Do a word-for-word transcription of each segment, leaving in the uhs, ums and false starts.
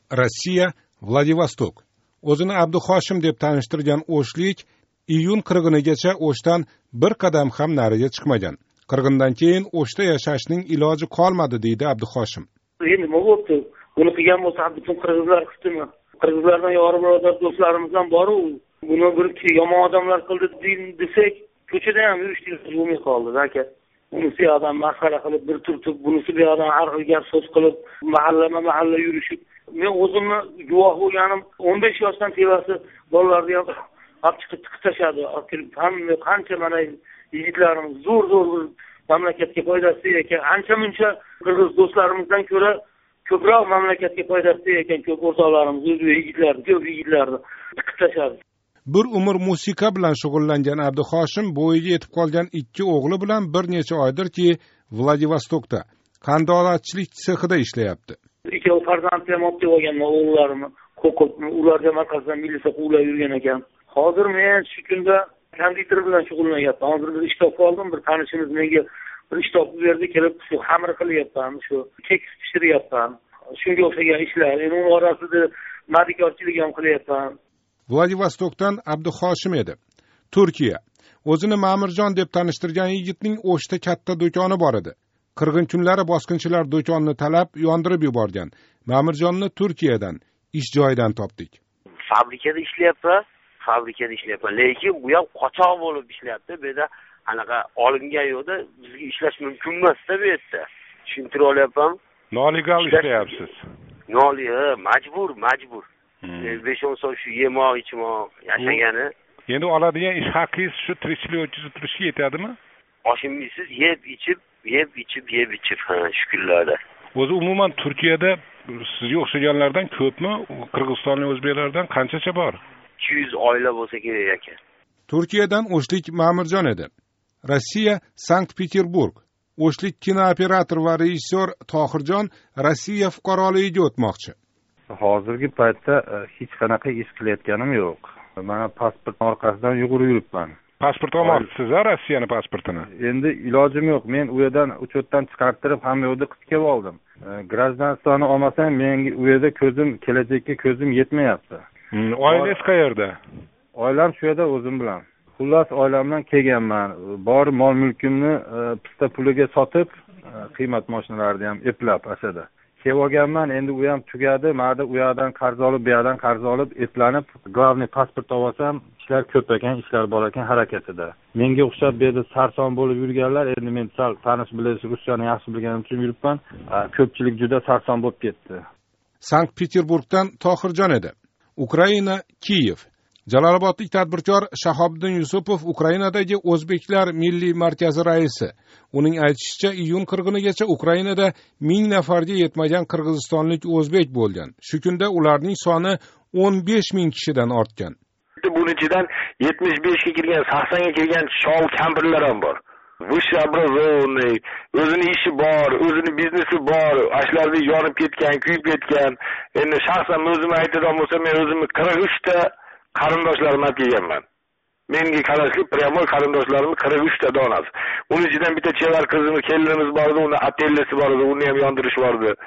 Rossiya, Vladivostok. O'zini Abduhoshim deb tanishtirgan O'shlik iyun qirg'inigacha O'shdan bir qadam ham nariga chiqmagan. Qirg'indan keyin O'shda yashashning iloji qolmadi deydi Abduhoshim. Endi nima bo'ldi? Buni qilgan bo'lsa, butun qirg'izlar qildimi? Qirg'izlardan yori birodar do'stlarimizdan bor-u, buni bir yomon odamlar qildi desak, ko'chada ham yurishimiz bo'lmay qoldi, aka. Bunisi odam masxara qilib bir turtib, bunisi bir odam har xil gap so'z qilib, mahallama-mahalla yurishib. Men o'zimni guvoh bo'lganim o'n besh yoshdan tevasi bolalarni ham olib chiqib tiqib tashladi. Hamma qancha mana yigitlarimiz zo'r-zo'r bir mamlakatga foydasi ekan, ancha-muncha qirg'iz do'stlarimizdan ko'ra ko'proq mamlakatga foydasi ekan, ko'p o'rtoqlarimiz, o'z yigitlarni, ko'p yigitlarni tiqib tashladi. Bir umr musiqa bilan shug'ullangan Abduhoshim bo'yiga yetib qolgan ikki o'g'li bilan bir necha oydirki Vladivostokda qandolatchilik sexida ishlayapti. Ikkovi farzandi ham olib kelganman o'g'illarimni, qo'qib, ularga markazdan milisa quvlab yurgan ekan. Hozir men shu kunda kompyuter bilan shug'ullanyapman. Hozir bir ish topib oldim, bir tanishimiz menga bir ish topib berdi, kelib shu xamir qilyapman, shu kek pishiryapman. Shunga o'xshagan ishlar. Endi uning orasida madikorchilik ham qilyapman. Vladivostokdan Abduhoshim edi. Turkiya. O'zini Ma'mirjon deb tanishtirgan yigitning O'shda katta do'koni bor edi. Qirg'in kunlari bosqinchilar do'konni talab yondirib yuborgan. Ma'mirjonni Turkiyadan, ish joyidan topdik. Fabrikada ishlayapman, fabrikada ishlayapman. Lekin bu ham qochoq bo'lib ishlayapti. Bu yerda anaqa olingan yo'qda bizga ishlash mumkin emas-da bu yerda. Tushuntirib olyapman. Noligal ishlayapsiz. Noliga majbur, majbur. besh o'n so'm shu yemoq, ichmoq, yashagani. Endi oladigan ish haqingiz shu tirikchilik o'tkazib turishga yetadimi? Oshimisiz yeb ichib, yeb ichib, yeb ichib, ha, shu kunlarda. O'zi umuman Turkiyada sizga o'xshaganlardan ko'pmi? Qirg'izistonlik o'zbeklardan qanchacha bor? ikki yuz oila bo'lsa kerak ekan. Turkiyadan O'shlik Ma'mirjon edi. Rossiya, Sankt-Peterburg. O'shlik kinooperator va rejissyor Tohirjon Rossiya fuqaroligiga o'tmoqchi. Hozirgi paytda hech qanaqa ish qilayotganim yo'q. Mana pasport orqasidan yugurib yuribman. Pasport olmoqchisiz, ha, Rossiyani pasportini? Endi ilojim yo'q. Men u yerdan uchotdan chiqartirib hamma yo'lda qilib kelib oldim. Grajdanstonni olmasam, menga u yerda ko'zim, kelajakka ko'zim yetmayapti. Oilangiz qayerda? Oilam shu yerda o'zim bilan. Xullas oilam bilan kelganman. Bor mol-mulkimni pista puliga sotib, qiymat mashinalarni ham eplab asada. Kelib olganman, endi u ham tugadi. Ma'da u yoqdan qarz olib, bu yoqdan qarz olib, eplanib, glavniy pasport olsam, ishlar ko'p ekan, ishlar bor ekan harakatida. Menga o'xshab bu yerda sarson bo'lib yurganlar, endi men sal tanish bilasiz, ruschani yaxshi bilganim uchun yuribman. Ko'pchilik juda sarson bo'lib ketdi. Sankt-Peterburgdan Tohirjon edi. Ukraina, Kiyev. Jalolobodlik tadbirkor Shahobiddin Yusupov Ukrainadagi O'zbeklar milliy markazi raisi. Uning aytishicha, iyun qirg'inigacha Ukrainada ming nafarga yetmagan qirg'izistonlik o'zbek bo'lgan. Shu kunda ularning soni o'n besh ming kishidan ortgan. Buning ichidan yetmish beshga kirgan, saksonga kirgan shol kampirlar ham bor. Высший образованный, o'zini ishi bor, o'zini biznesi bor, ashlarda yonib ketgan, kuyib ketgan. Endi shaxsan o'zim aytadigan bo'lsam, men o'zimni qirq uch ta qarindoshlarim olib kelganman. Menga qarashli pryamoy qarindoshlarimni qirq uch ta donasi. Uning ichidan bitta chevar qizimiz, kelinimiz bor edi, uni atellasi bor edi, uni ham yondirish bor edi.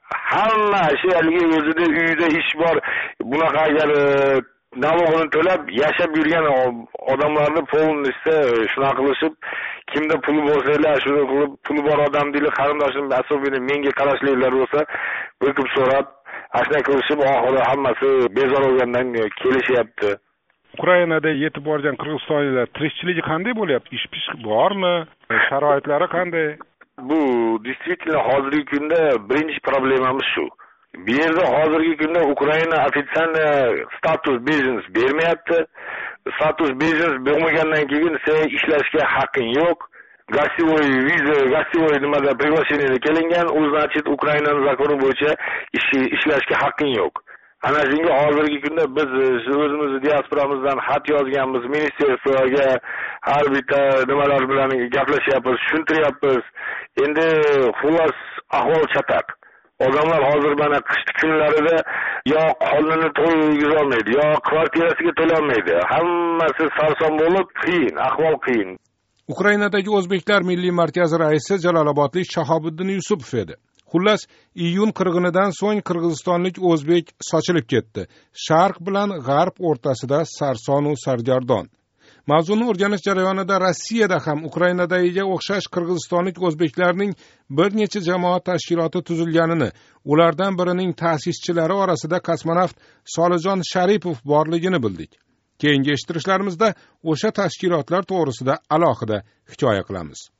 Hamma shu haligi o'zida uyida ish bor. Bunaqa agar navog'ini to'lab yashab yurgan odamlarni polnisi shuna qilishib, kimda puli bo'lsa, shuni qilib, puli bor odam deyli qarindoshim asobini menga qarashlilar bo'lsa, o'qib so'rab, ashna qilishib, oxiri hammasi bezor bo'lgandan kelishyapti. Ukrainada yetib borgan qirg'izistonliklar tirikchiligi qanday bo'lyapti? Ish-pish bormi? Sharoitlari qanday? Bu действительно hozirgi kunda birinchi problemamiz shu. Bu yerda hozirgi kunda Ukraina ofitsialni status biznes bermayapti. Status biznes bo'lmagandan keyin sen ishlashga haqqing yo'q. Gостевой viza, gостевой nimada приглашение kelingan, u значит Ukrainaning zakoni bo'yicha ishlashga haqqing yo'q. Ana shunga hozirgi kunda biz o'zimiz diasporamizdan xat yozganmiz, ministerstvoga har bitta nimalar bilan gaplashyapmiz, tushuntiryapmiz. Endi xullas ahvol chataq. Odamlar hozir mana qish kunlarida yo qonini to'lg'iza olmaydi, yo kvartirasiga to'la olmaydi. Hammasi sarson bo'lib, qiyin, ahvol qiyin. Ukrainadagi O'zbeklar milliy markazi raisi Jalolobodlik Shahobiddin Yusupov edi. Xullas, iyun qirg'inidan so'ng qirg'izistonlik o'zbek sochilib ketdi. Sharq bilan g'arb o'rtasida sarsonu sargardon. Mavzuni o'rganish jarayonida Rossiyada ham Ukrainadagiga o'xshash qirg'izistonlik o'zbeklarning bir necha jamoat tashkiloti tuzilganini, ulardan birining ta'sischilari orasida kosmonavt Solijon Sharipov borligini bildik. Keyingi eshittirishlarimizda o'sha tashkilotlar to'g'risida alohida hikoya qilamiz.